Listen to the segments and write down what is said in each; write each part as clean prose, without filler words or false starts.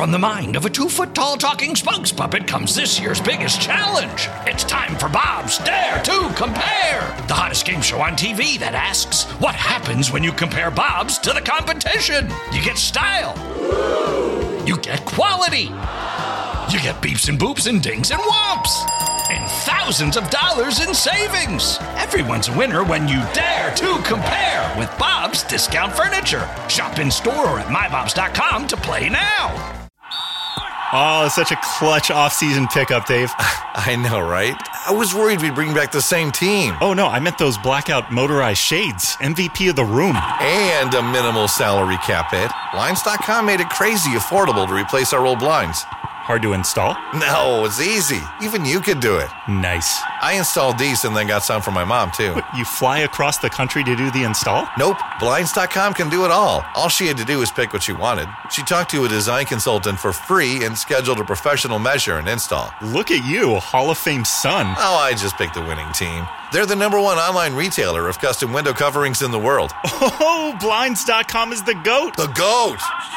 From the mind of a 2-foot-tall talking spokes puppet comes this year's biggest challenge. It's time for Bob's Dare to Compare, the hottest game show on TV that asks, what happens when you compare Bob's to the competition? You get style. You get quality. You get beeps and boops and dings and whomps. And thousands of dollars in savings. Everyone's a winner when you dare to compare with Bob's Discount Furniture. Shop in store or at mybobs.com to play now. Oh, such a clutch off-season pickup, Dave. I know, right? I was worried we'd bring back the same team. Oh, no, I meant those blackout motorized shades. MVP of the room. And a minimal salary cap hit. Blinds.com made it crazy affordable to replace our old blinds. Hard to install? No, it's easy. Even you could do it. Nice. I installed these and then got some for my mom, too. What, you fly across the country to do the install? Nope. Blinds.com can do it all. All she had to do was pick what she wanted. She talked to a design consultant for free and scheduled a professional measure and install. Look at you, Hall of Fame son. Oh, I just picked the winning team. They're the #1 online retailer of custom window coverings in the world. Oh, Blinds.com is the GOAT. The GOAT!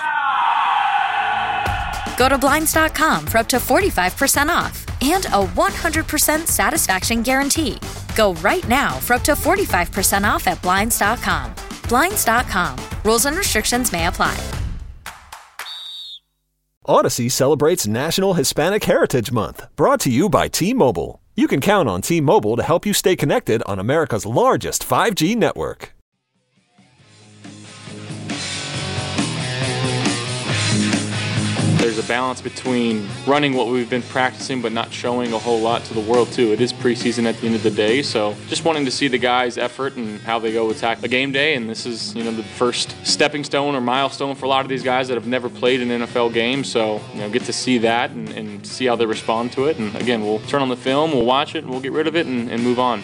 Go to Blinds.com for up to 45% off and a 100% satisfaction guarantee. Go right now for up to 45% off at Blinds.com. Blinds.com. Rules and restrictions may apply. Odyssey celebrates National Hispanic Heritage Month, brought to you by T-Mobile. You can count on T-Mobile to help you stay connected on America's largest 5G network. There's a balance between running what we've been practicing but not showing a whole lot to the world too. It is preseason at the end of the day, so just wanting to see the guys' effort and how they go attack a game day, and this is, the first stepping stone or milestone for a lot of these guys that have never played an NFL game, so, get to see that and see how they respond to it, and again, we'll turn on the film, we'll watch it, and we'll get rid of it and move on.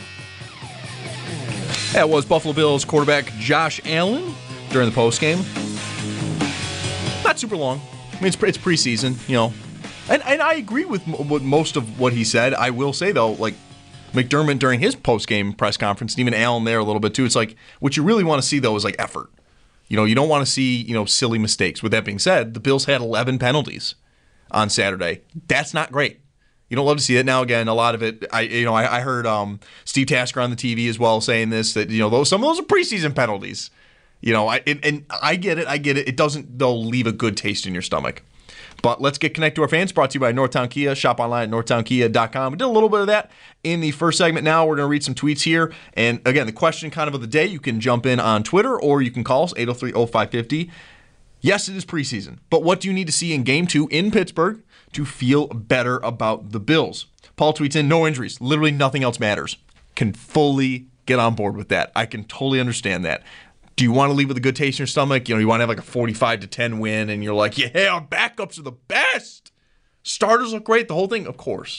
That was Buffalo Bills quarterback Josh Allen during the postgame. Not super long. I mean, it's preseason, and I agree with most of what he said. I will say, though, like McDermott during his post-game press conference, and even Allen there a little bit, too, it's like what you really want to see, though, is like effort. You don't want to see, silly mistakes. With that being said, the Bills had 11 penalties on Saturday. That's not great. You don't love to see it. Now, again, a lot of it, I heard Steve Tasker on the TV as well saying this, that, some of those are preseason penalties. I get it. It doesn't, though, leave a good taste in your stomach. But let's get connected to our fans. Brought to you by Northtown Kia. Shop online at northtownkia.com. We did a little bit of that in the first segment. Now we're going to read some tweets here. And, again, the question kind of the day, you can jump in on Twitter or you can call us, 803-0550. Yes, it is preseason. But what do you need to see in Game 2 in Pittsburgh to feel better about the Bills? Paul tweets in, no injuries. Literally nothing else matters. Can fully get on board with that. I can totally understand that. Do you want to leave with a good taste in your stomach? You want to have like a 45-10 win, and you're like, yeah, our backups are the best. Starters look great. The whole thing, of course.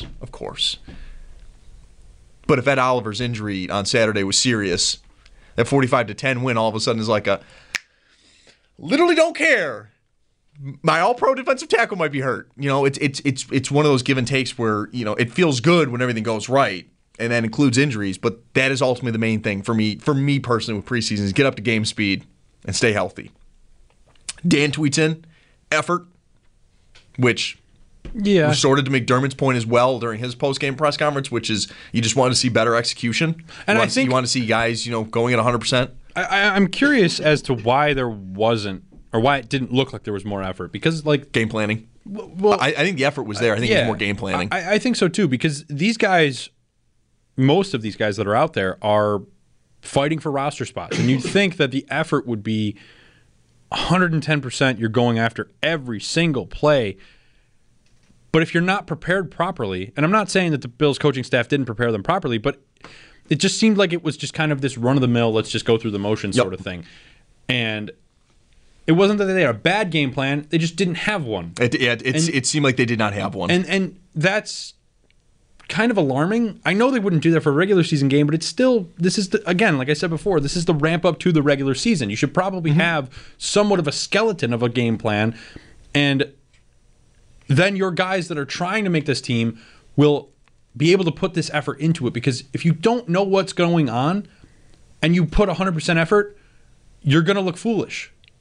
But if Ed Oliver's injury on Saturday was serious, that 45-10 win all of a sudden is like a literally don't care. My all-pro defensive tackle might be hurt. It's one of those give and takes where it feels good when everything goes right. And that includes injuries, but that is ultimately the main thing for me personally with preseason is get up to game speed and stay healthy. Dan tweets in, effort, which resorted to McDermott's point as well during his post-game press conference, which is you just want to see better execution. And I think you want to see guys, going at 100%. I'm curious as to why there wasn't, or why it didn't look like there was more effort, because game planning. Well, I think the effort was there. I think it was more game planning. I think so too, because these guys. Most of these guys that are out there are fighting for roster spots. And you'd think that the effort would be 110%. You're going after every single play. But if you're not prepared properly, and I'm not saying that the Bills coaching staff didn't prepare them properly, but it just seemed like it was just kind of this run-of-the-mill, let's just go through the motions sort of thing. And it wasn't that they had a bad game plan. They just didn't have one. It seemed like they did not have one. And that's kind of alarming. I know they wouldn't do that for a regular season game, but it's still, this is, again, like I said before, this is the ramp up to the regular season. You should probably have somewhat of a skeleton of a game plan, and then your guys that are trying to make this team will be able to put this effort into it, because if you don't know what's going on and you put 100% effort, you're going to look foolish.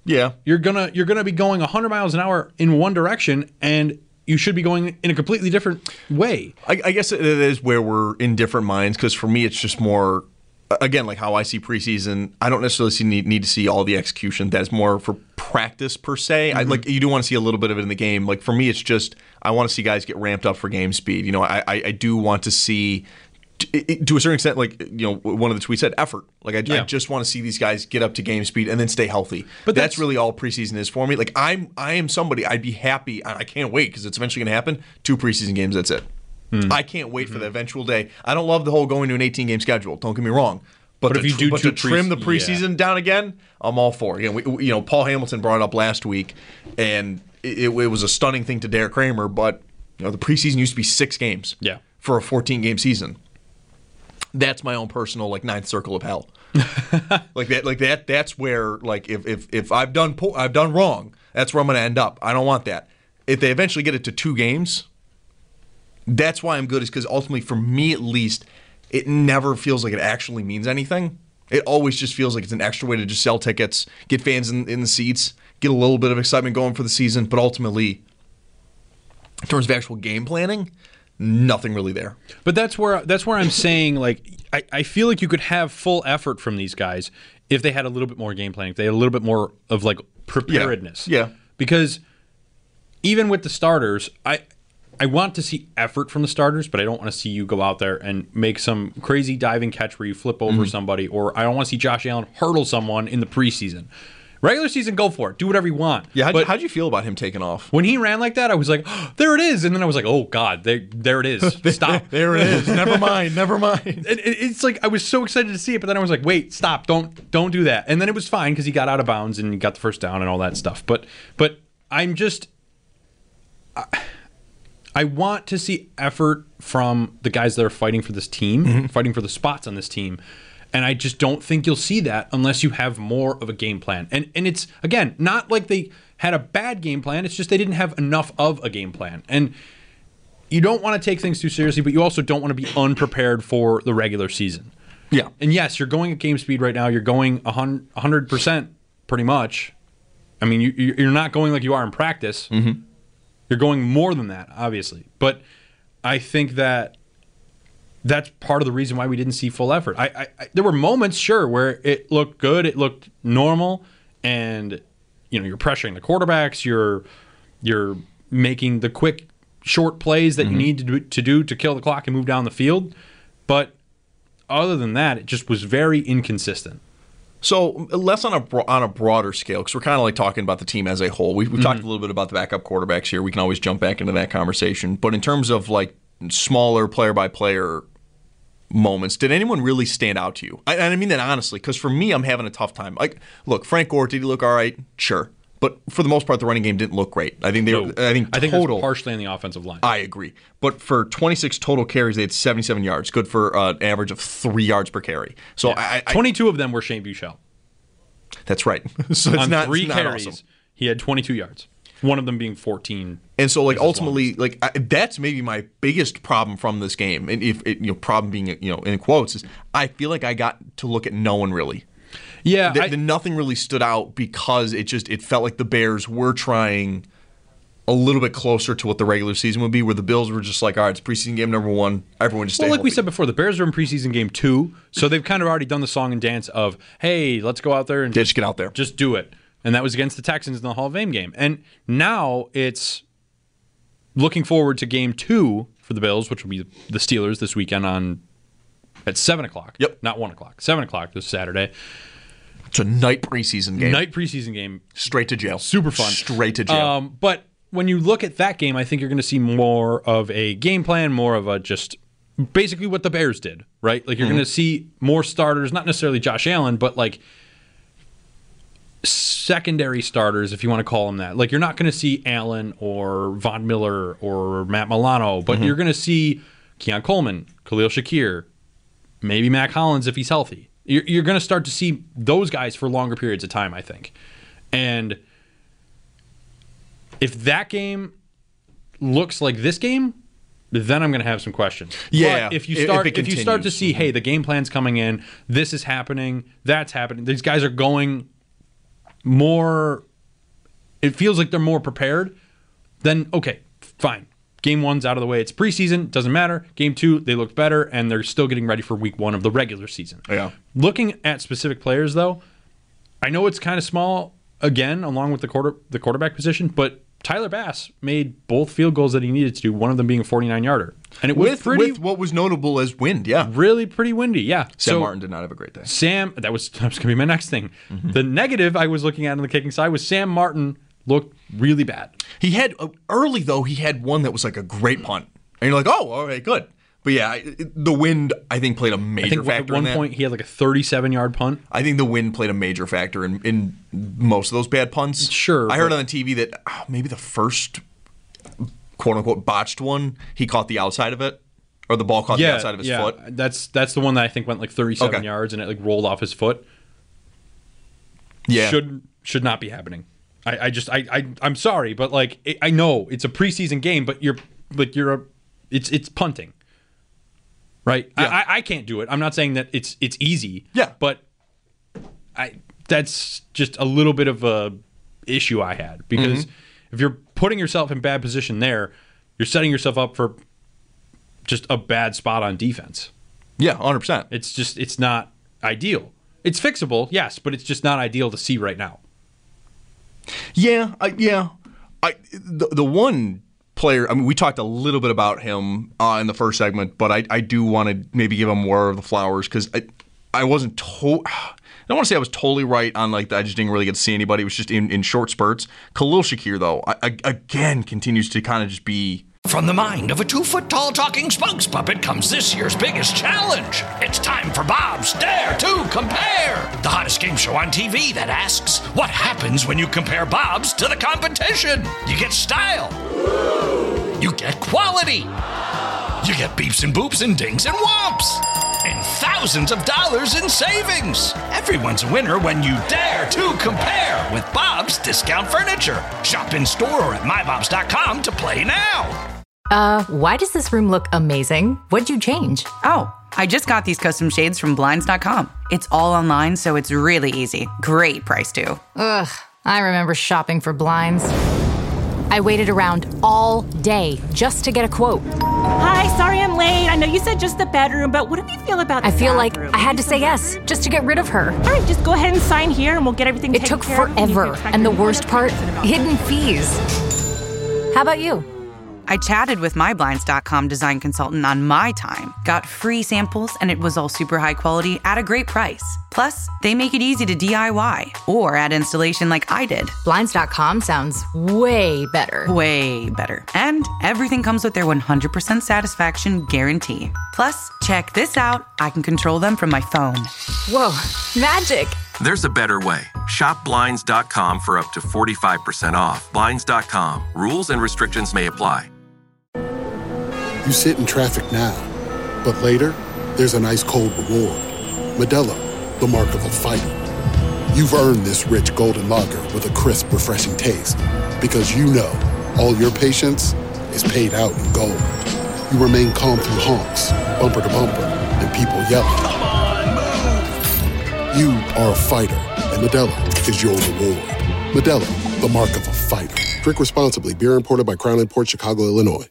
Yeah. You're gonna be going 100 miles an hour in one direction, and you should be going in a completely different way. I guess it is where we're in different minds, because for me it's just more, again, like how I see preseason. I don't necessarily need to see all the execution. That's more for practice per se. Mm-hmm. You do want to see a little bit of it in the game. Like for me, it's just I want to see guys get ramped up for game speed. I do want to see, to a certain extent, one of the tweets said effort. I just want to see these guys get up to game speed and then stay healthy. But that's really all preseason is for me. Like I am somebody, I'd be happy. I can't wait because it's eventually going to happen. 2 preseason games. That's it. I can't wait for the eventual day. I don't love the whole going to an 18-game schedule. Don't get me wrong. But if you do to trim the preseason down again, I'm all for it. Paul Hamilton brought it up last week, and it was a stunning thing to Derek Kramer. But the preseason used to be 6 games for a 14-game season. That's my own personal ninth circle of hell. That's where if I've done wrong, that's where I'm going to end up. I don't want that. If they eventually get it to 2 games, that's why I'm good. Is because ultimately, for me at least, it never feels like it actually means anything. It always just feels like it's an extra way to just sell tickets, get fans in the seats, get a little bit of excitement going for the season. But ultimately, in terms of actual game planning, nothing really there. But that's where I'm saying, I feel like you could have full effort from these guys if they had a little bit more game planning, if they had a little bit more of preparedness. Yeah. Because even with the starters, I want to see effort from the starters, but I don't want to see you go out there and make some crazy diving catch where you flip over somebody, or I don't want to see Josh Allen hurdle someone in the preseason. Regular season, go for it. Do whatever you want. Yeah, how'd you feel about him taking off? When he ran like that, I was like, oh, there it is. And then I was like, oh, God, there it is. Stop. There it is. Never mind. It's like I was so excited to see it, but then I was like, wait, stop. Don't do that. And then it was fine because he got out of bounds and he got the first down and all that stuff. But I'm just... I want to see effort from the guys that are fighting for this team, fighting for the spots on this team. And I just don't think you'll see that unless you have more of a game plan. And it's, again, not like they had a bad game plan. It's just they didn't have enough of a game plan. And you don't want to take things too seriously, but you also don't want to be unprepared for the regular season. Yeah. And yes, you're going at game speed right now. You're going 100% pretty much. I mean, you're not going like you are in practice. Mm-hmm. You're going more than that, obviously. But I think that's part of the reason why we didn't see full effort. There were moments, sure, where it looked good, it looked normal, and you're pressuring the quarterbacks, you're making the quick, short plays that you need to do to kill the clock and move down the field. But other than that, it just was very inconsistent. So less on a broader scale, because we're kind of talking about the team as a whole. We've talked a little bit about the backup quarterbacks here. We can always jump back into that conversation. But in terms of smaller player-by-player moments, did anyone really stand out to you? And I mean that honestly, because for me, I'm having a tough time. Look, Frank Gore, did he look all right? Sure. But for the most part, the running game didn't look great. I think I think it was partially on the offensive line. I agree. But for 26 total carries, they had 77 yards, good for an average of 3 yards per carry. So 22 of them were Shane Buechele. That's right. So it's on not 3 carries, awesome. He had 22 yards. One of them being 14. And so, ultimately, that's maybe my biggest problem from this game. And if problem being in quotes is, I feel like I got to look at no one really. Yeah, nothing really stood out because it felt like the Bears were trying a little bit closer to what the regular season would be, where the Bills were just like, all right, it's preseason game number 1. Everyone just stay healthy. We said before, the Bears are in preseason game 2, so they've kind of already done the song and dance of, hey, let's go out there and just get out there, just do it. And that was against the Texans in the Hall of Fame game. And now it's looking forward to game 2 for the Bills, which will be the Steelers this weekend at 7 o'clock. Yep, not 1 o'clock. 7 o'clock this Saturday. It's a night preseason game. Straight to jail. Super fun. Straight to jail. But when you look at that game, I think you're going to see more of a game plan, more of a just basically what the Bears did, right? You're going to see more starters, not necessarily Josh Allen, but secondary starters, if you want to call them that. You're not going to see Allen or Von Miller or Matt Milano, but you're going to see Keon Coleman, Khalil Shakir, maybe Mac Hollins if he's healthy. You're going to start to see those guys for longer periods of time, I think. And if that game looks like this game, then I'm going to have some questions. Yeah. But if you start to see, hey, the game plan's coming in, this is happening, that's happening, these guys are going more, it feels like they're more prepared, then okay, fine. Game 1's out of the way. It's preseason. Doesn't matter. Game 2, they look better, and they're still getting ready for week 1 of the regular season. Yeah. Looking at specific players, though, I know it's kind of small, again, along with the quarterback position, but Tyler Bass made both field goals that he needed to do, one of them being a 49-yarder. And it was with what was notable as wind, yeah. Really pretty windy, yeah. Sam Martin did not have a great day. That was going to be my next thing. Mm-hmm. The negative I was looking at on the kicking side was Sam Martin looked really bad. He had, early though, he had one that was like a great punt. And you're like, oh, all right, good. But yeah, the wind, I think, played a major factor in that. At one point, he had like a 37-yard punt. I think the wind played a major factor in most of those bad punts. Sure. I heard on the TV that maybe the first quote-unquote botched one, he caught the outside of it. Or the ball caught the outside of his foot. That's the one that I think went like 37 yards and it like rolled off his foot. Yeah. Should not be happening. I'm sorry, but like I know it's a preseason game, but it's punting. Right? Yeah. I can't do it. I'm not saying that it's easy. Yeah. But that's just a little bit of a issue I had. Because if you're putting yourself in bad position there, you're setting yourself up for just a bad spot on defense. Yeah, 100%. It's not ideal. It's fixable, yes, but it's just not ideal to see right now. Yeah. The one player, I mean, we talked a little bit about him in the first segment, but I do want to maybe give him more of the flowers because I wasn't I don't want to say I was totally right on like I just didn't really get to see anybody. It was just in short spurts. Khalil Shakir, though, again continues to kind of just be. From the mind of a 2-foot-tall talking spokes puppet comes this year's biggest challenge. It's time for Bob's Dare to Compare, the hottest game show on TV that asks, what happens when you compare Bob's to the competition? You get style. You get quality. You get beeps and boops and dings and whomps. And thousands of dollars in savings. Everyone's a winner when you dare to compare with Bob's Discount Furniture. Shop in store or at mybobs.com to play now. Why does this room look amazing? What'd you change? Oh, I just got these custom shades from Blinds.com. It's all online, so it's really easy. Great price, too. Ugh, I remember shopping for blinds. I waited around all day just to get a quote. Hi, sorry I'm late. I know you said just the bedroom, but what do you feel about the I feel bathroom? like I had to say yes just to get rid of her. All right, just go ahead and sign here and we'll get everything taken care of. It took forever, and the worst part, hidden fees. How about you? I chatted with my Blinds.com design consultant on my time, got free samples, and it was all super high quality at a great price. Plus, they make it easy to DIY or add installation like I did. Blinds.com sounds way better. Way better. And everything comes with their 100% satisfaction guarantee. Plus, check this out. I can control them from my phone. Whoa, magic. There's a better way. Shop Blinds.com for up to 45% off. Blinds.com. Rules and restrictions may apply. You sit in traffic now, but later, there's an ice-cold reward. Modelo, the mark of a fighter. You've earned this rich golden lager with a crisp, refreshing taste. Because you know, all your patience is paid out in gold. You remain calm through honks, bumper to bumper, and people yelling. Come on, move! You are a fighter, and Modelo is your reward. Modelo, the mark of a fighter. Drink responsibly. Beer imported by Crown Imports, Chicago, Illinois.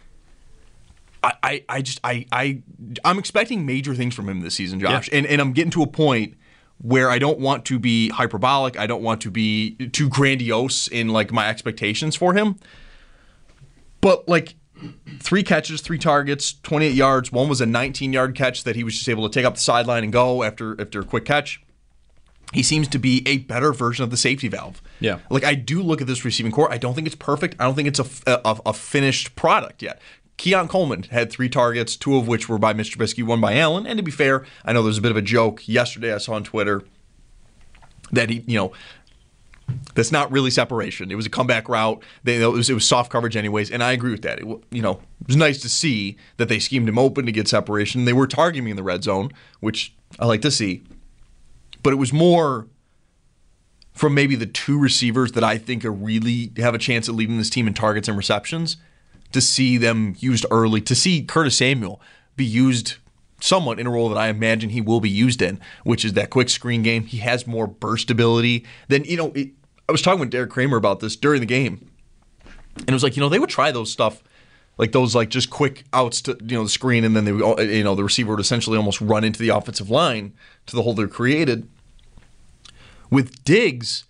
I'm expecting major things from him this season, Josh. Yeah. And I'm getting to a point where I don't want to be hyperbolic. I don't want to be too grandiose in like my expectations for him. But like 3 catches, 3 targets, 28 yards. One was a 19-yard catch that he was just able to take up the sideline and go after a quick catch. He seems to be a better version of the safety valve. Yeah. Like I do look at this receiving core. I don't think it's perfect. I don't think it's a finished product yet. Keon Coleman had 3 targets, 2 of which were by Mr. Trubisky, 1 by Allen. And to be fair, I know there's a bit of a joke yesterday I saw on Twitter that that's not really separation. It was a comeback route. It was soft coverage anyways, and I agree with that. It was nice to see that they schemed him open to get separation. They were targeting me in the red zone, which I like to see. But it was more from maybe the 2 receivers that I think really have a chance at leading this team in targets and receptions, to see them used early, to see Curtis Samuel be used somewhat in a role that I imagine he will be used in, which is that quick screen game. He has more burst ability than, I was talking with Derek Kramer about this during the game, and it was like, they would try those stuff, like those like just quick outs to the screen, and then they would, the receiver would essentially almost run into the offensive line to the hole they're created. With Diggs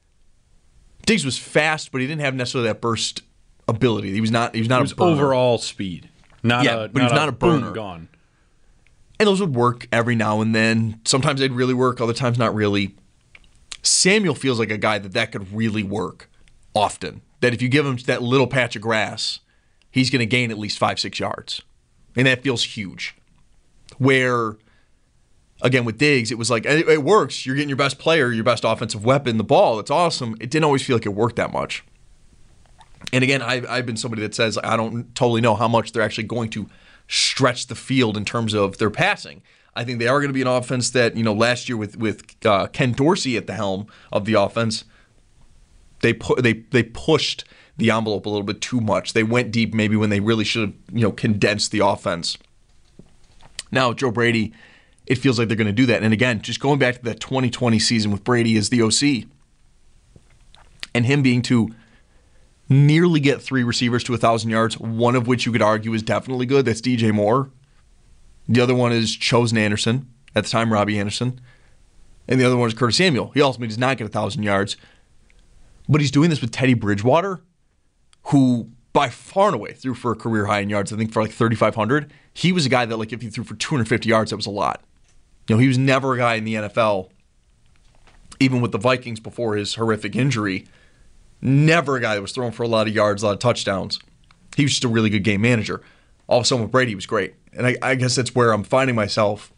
was fast, but he didn't have necessarily that burst ability. He was not a burner. Overall speed, but he was not a burner. Boom, gone. And those would work every now and then. Sometimes they'd really work, other times not really. Samuel feels like a guy that could really work often. That if you give him that little patch of grass, he's going to gain at least 5-6 yards. And that feels huge. Where, again, with Diggs, it was like, it works. You're getting your best player, your best offensive weapon, the ball. It's awesome. It didn't always feel like it worked that much. And again, I've been somebody that says I don't totally know how much they're actually going to stretch the field in terms of their passing. I think they are going to be an offense that, last year with Ken Dorsey at the helm of the offense, they pushed the envelope a little bit too much. They went deep maybe when they really should have, condensed the offense. Now, Joe Brady, it feels like they're going to do that. And again, just going back to that 2020 season with Brady as the OC and him being to nearly get 3 receivers to 1,000 yards, one of which you could argue is definitely good. That's DJ Moore. The other one is Chosen Anderson, at the time Robbie Anderson. And the other one is Curtis Samuel. He ultimately does not get 1,000 yards. But he's doing this with Teddy Bridgewater, who by far and away threw for a career high in yards, I think for like 3,500. He was a guy that, like, if he threw for 250 yards, that was a lot. He was never a guy in the NFL, even with the Vikings before his horrific injury, never a guy that was throwing for a lot of yards, a lot of touchdowns. He was just a really good game manager. All of a sudden with Brady, he was great. And I guess that's where I'm finding myself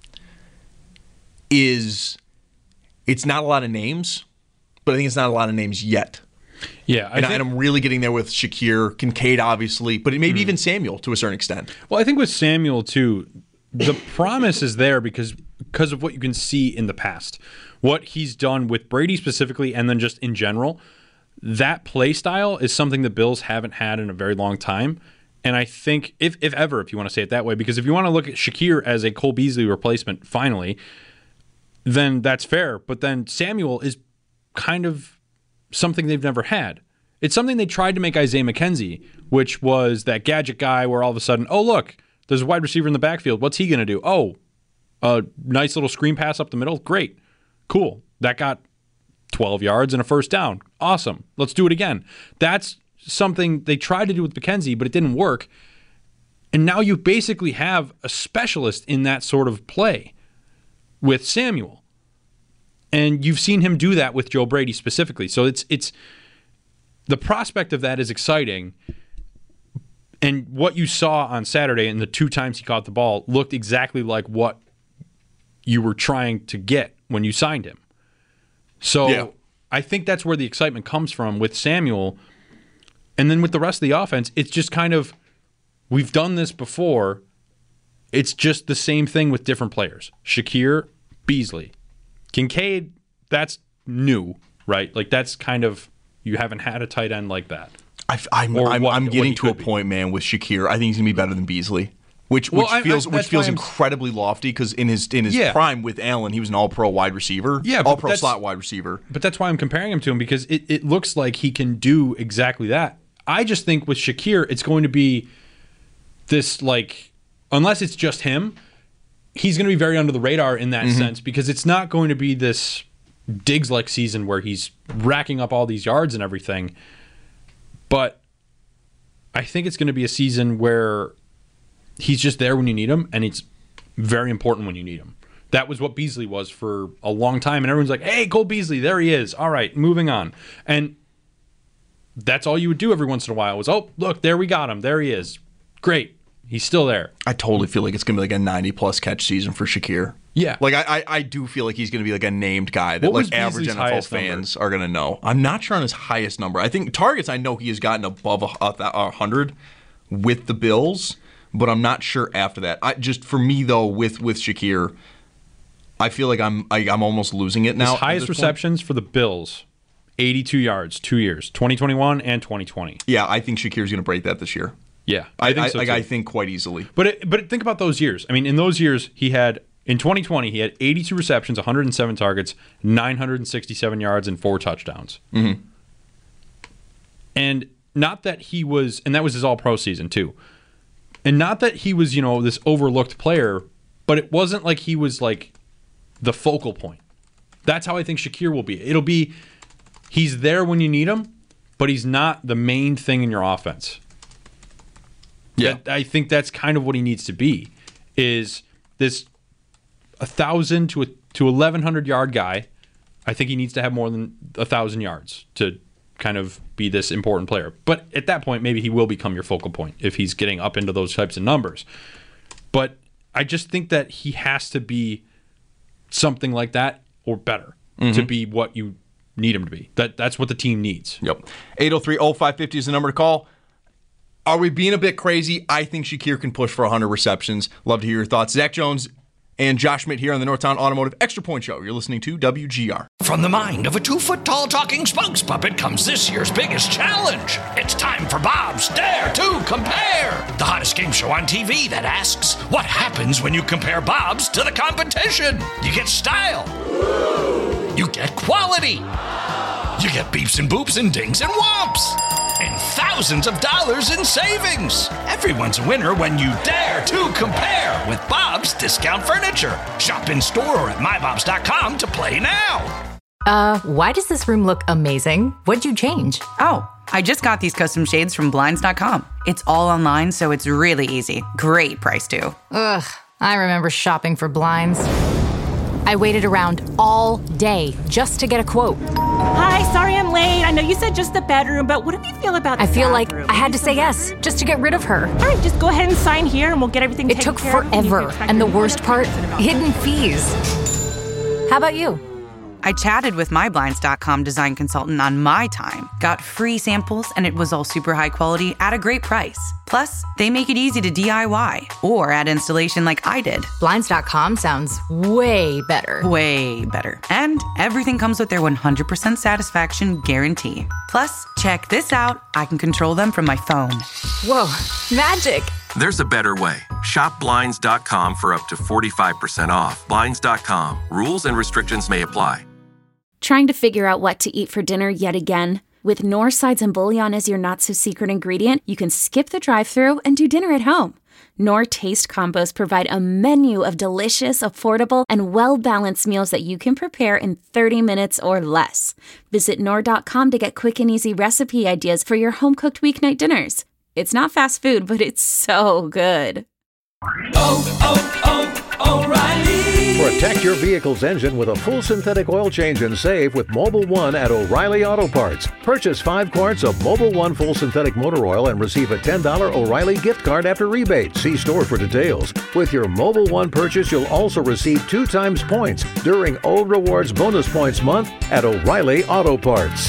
is it's not a lot of names, but I think it's not a lot of names yet. Yeah. And I'm really getting there with Shakir, Kincaid, obviously, but maybe even Samuel to a certain extent. Well, I think with Samuel, too, the promise is there because of what you can see in the past. What he's done with Brady specifically and then just in general, that play style is something the Bills haven't had in a very long time. And I think, if ever, if you want to say it that way, because if you want to look at Shakir as a Cole Beasley replacement, finally, then that's fair. But then Samuel is kind of something they've never had. It's something they tried to make Isaiah McKenzie, which was that gadget guy where all of a sudden, oh, look, there's a wide receiver in the backfield. What's he going to do? Oh, a nice little screen pass up the middle. Great. Cool. That got 12 yards and a first down. Awesome. Let's do it again. That's something they tried to do with McKenzie, but it didn't work. And now you basically have a specialist in that sort of play with Samuel. And you've seen him do that with Joe Brady specifically. So it's the prospect of that is exciting. And what you saw on Saturday and the 2 times he caught the ball looked exactly like what you were trying to get when you signed him. So yeah. I think that's where the excitement comes from with Samuel. And then with the rest of the offense, it's just kind of, we've done this before. It's just the same thing with different players. Shakir, Beasley. Kincaid, that's new, right? Like that's kind of, you haven't had a tight end like that. I'm getting to a point, man, with Shakir. I think he's going to be better than Beasley. Which feels incredibly lofty because in his prime with Allen, he was an all-pro wide receiver, all-pro slot wide receiver. But that's why I'm comparing him to him because it looks like he can do exactly that. I just think with Shakir, it's going to be this, like, unless it's just him, he's going to be very under the radar in that sense because it's not going to be this Diggs-like season where he's racking up all these yards and everything. But I think it's going to be a season where he's just there when you need him, and it's very important when you need him. That was what Beasley was for a long time, and everyone's like, hey, Cole Beasley, there he is. All right, moving on. And that's all you would do every once in a while was, oh, look, there we got him. There he is. Great. He's still there. I totally feel like it's going to be like a 90-plus catch season for Shakir. Yeah. Like, I do feel like he's going to be like a named guy that like average NFL fans are going to know. I'm not sure on his highest number. I think targets, I know he has gotten above 100 with the Bills, but I'm not sure after that. Just for me, though, with Shakir, I feel like I'm almost losing it now. His highest receptions for the Bills, 82 yards, 2 years, 2021 and 2020. Yeah, I think Shakir's going to break that this year. Yeah, I think so too. I think quite easily. But think about those years. I mean, in those years, in 2020, he had 82 receptions, 107 targets, 967 yards, and 4 touchdowns. Mm-hmm. And not that he was, and that was his all-pro season too. And not that he was, this overlooked player, but it wasn't like he was like the focal point. That's how I think Shakir will be. It'll be, he's there when you need him, but he's not the main thing in your offense. Yeah. I think that's kind of what he needs to be, is this 1,000 to 1,100 yard guy. I think he needs to have more than 1,000 yards to kind of be this important player. But at that point, maybe he will become your focal point if he's getting up into those types of numbers. But I just think that he has to be something like that or better to be what you need him to be. That's what the team needs. Yep. 803-0550 is the number to call. Are we being a bit crazy? I think Shakir can push for 100 receptions. Love to hear your thoughts. Zach Jones and Josh Schmidt here on the Northtown Automotive Extra Point Show. You're listening to WGR. From the mind of a 2-foot-tall talking spokes puppet comes this year's biggest challenge. It's time for Bob's Dare to Compare, the hottest game show on TV that asks, what happens when you compare Bob's to the competition? You get style. You get quality. You get beeps and boops and dings and whomps. And thousands of dollars in savings. Everyone's a winner when you dare to compare with Bob's Discount Furniture. Shop in store or at mybobs.com to play now. Why does this room look amazing? What'd you change? Oh, I just got these custom shades from Blinds.com. It's all online, so it's really easy. Great price, too. Ugh, I remember shopping for blinds. I waited around all day just to get a quote. Hi, sorry I'm late. I know you said just the bedroom, but what do you feel about the I feel bathroom? like I had to say yes just to get rid of her. All right, just go ahead and sign here and we'll get everything It taken took care of. forever, and the worst part, hidden fees. How about you? I chatted with my Blinds.com design consultant on my time, got free samples, and it was all super high quality at a great price. Plus, they make it easy to DIY or add installation like I did. Blinds.com sounds way better. Way better. And everything comes with their 100% satisfaction guarantee. Plus, check this out. I can control them from my phone. Whoa, magic. There's a better way. Shop Blinds.com for up to 45% off. Blinds.com. Rules and restrictions may apply. Trying to figure out what to eat for dinner yet again? With Knorr sides and bouillon as your not-so-secret ingredient, you can skip the drive-thru and do dinner at home. Knorr Taste Combos provide a menu of delicious, affordable, and well-balanced meals that you can prepare in 30 minutes or less. Visit Knorr.com to get quick and easy recipe ideas for your home-cooked weeknight dinners. It's not fast food, but it's so good. O'Reilly. Protect your vehicle's engine with a full synthetic oil change and save with Mobil 1 at O'Reilly Auto Parts. Purchase 5 quarts of Mobil 1 full synthetic motor oil and receive a $10 O'Reilly gift card after rebate. See store for details. With your Mobil 1 purchase, you'll also receive 2 times points during O Rewards Bonus Points Month at O'Reilly Auto Parts.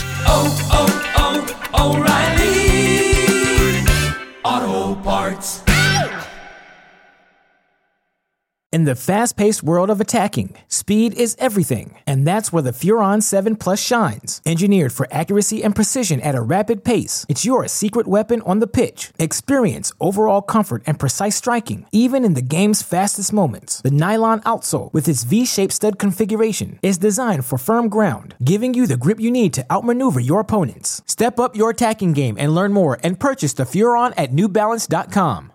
O'Reilly Auto Parts. In the fast-paced world of attacking, speed is everything, and that's where the Furon 7 Plus shines. Engineered for accuracy and precision at a rapid pace, it's your secret weapon on the pitch. Experience overall comfort and precise striking, even in the game's fastest moments. The nylon outsole, with its V-shaped stud configuration, is designed for firm ground, giving you the grip you need to outmaneuver your opponents. Step up your attacking game and learn more and purchase the Furon at NewBalance.com.